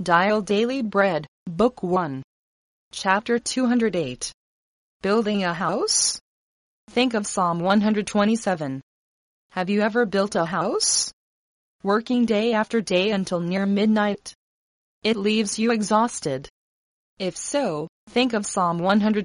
Dial Daily Bread, Book 1. Chapter 208. Building a house? Think of Psalm 127. Have you ever built a house? Working day after day until near midnight? It leaves you exhausted. If so, think of Psalm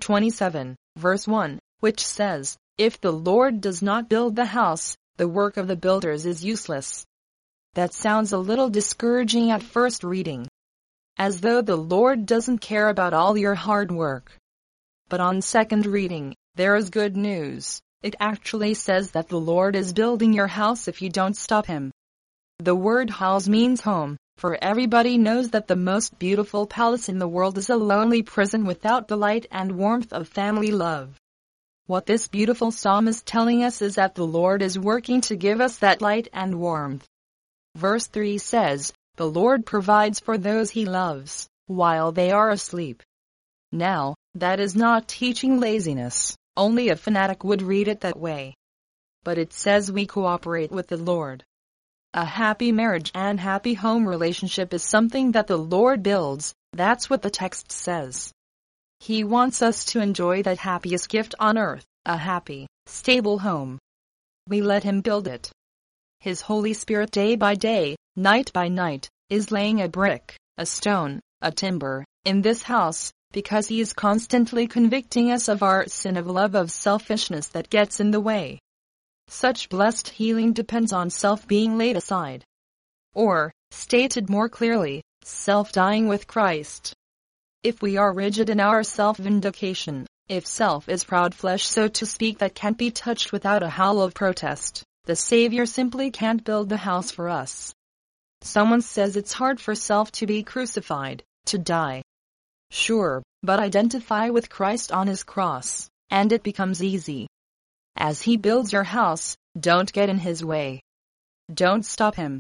127, verse 1, which says, "If the Lord does not build the house, the work of the builders is useless." That sounds a little discouraging at first reading. As though the Lord doesn't care about all your hard work. But on second reading, there is good news. It actually says that the Lord is building your house if you don't stop Him. The word house means home, for everybody knows that the most beautiful palace in the world is a lonely prison without the light and warmth of family love. What this beautiful psalm is telling us is that the Lord is working to give us that light and warmth. Verse 3 says, "The Lord provides for those He loves, while they are asleep." Now, that is not teaching laziness. Only a fanatic would read it that way. But it says we cooperate with the Lord. A happy marriage and happy home relationship is something that the Lord builds. That's what the text says. He wants us to enjoy that happiest gift on earth, a happy, stable home. We let Him build it. His Holy Spirit day by day, night by night, is laying a brick, a stone, a timber, in this house, because He is constantly convicting us of our sin of love of selfishness that gets in the way. Such blessed healing depends on self being laid aside. Or, stated more clearly, self-dying with Christ. If we are rigid in our self-vindication, if self is proud flesh so to speak that can't be touched without a howl of protest, the Savior simply can't build the house for us. Someone says it's hard for self to be crucified, to die. Sure, but identify with Christ on His cross, and it becomes easy. As He builds your house, don't get in His way. Don't stop Him.